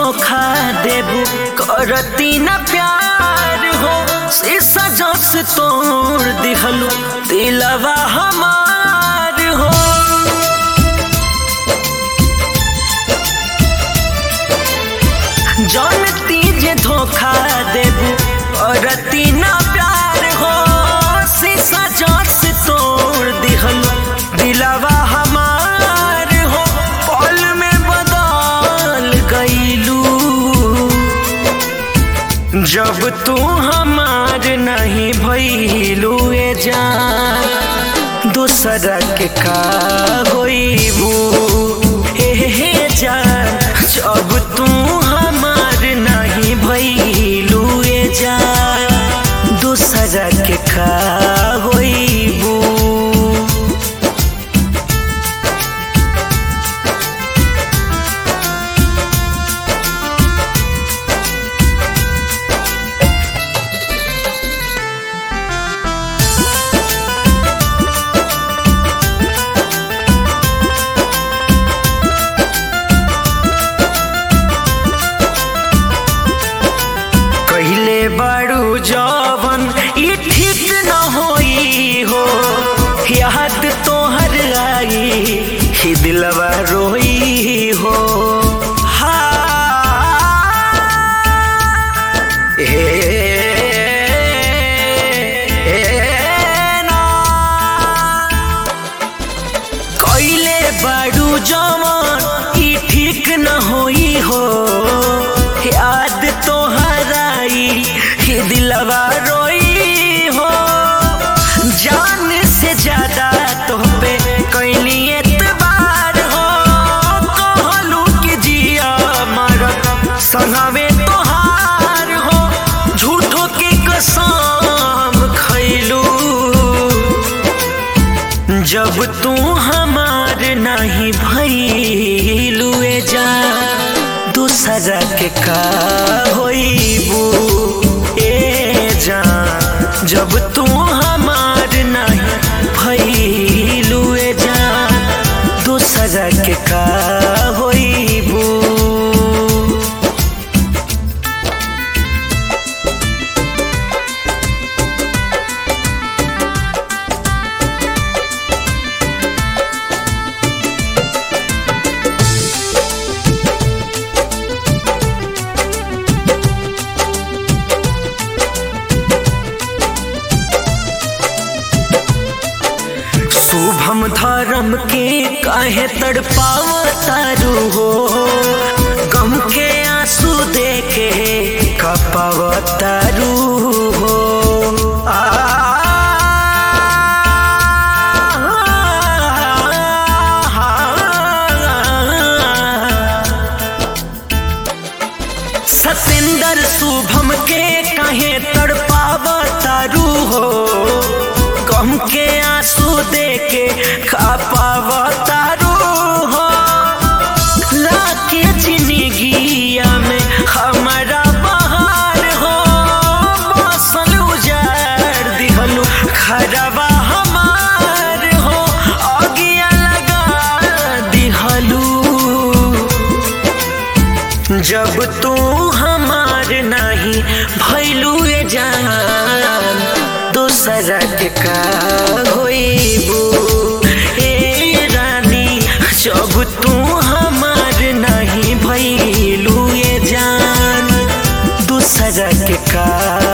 धोखा देबू करती न प्यार हो। शीशा जस तोड़ दिहलू दिलवा हमार हो। जानती जे धोखा देबू करती न प्यार हो। शीशा जस तोड़ दिहलू दिलवा हमार हो। पल में बदल गईलू जब तू हमार नहीं भइलू ए जान दूसरा के का होइबू ए जान। जब तू हमार नहीं भइलू ए जान दूसरा के का होइबू। पहले बड़ू जवन ये ठीक न होई हो। याद तोहर आई ही दिलवा रोई हो। कैले बड़ू जवन ये ठीक न होई हो। याद तोहर ही दिलवा रोई हो। जान से ज्यादा तुम पे कैनी एतबार हो। कहलू कि जिया मरत संगवे तोहार हो। झूठो के कसम खैलू जब तू हमार नहीं भइलू ए जान दूसरा के का होइबू ए जान। जब तू हमार नहीं भइलू ए जान दूसरा के का होइबू। शुभम धर्म के काहे तड़पावतारू हो। गम के आंसू देखे कपावतारू हो। सतेंद्र शुभम के काहे तड़पावतारू हो। गम के आंसू देके खपावतारू हो। लाके जिंदगिया में हमारा बहार हो। बसल उजाड़ दिहलू खरवा हमार हो। आगिया लगा दिहलू जब तू हमार नहीं भइलू ए जान दूसरा के का होइबू ए रानी। जब तू हमार नहीं भइलू ए जान दूसरा के का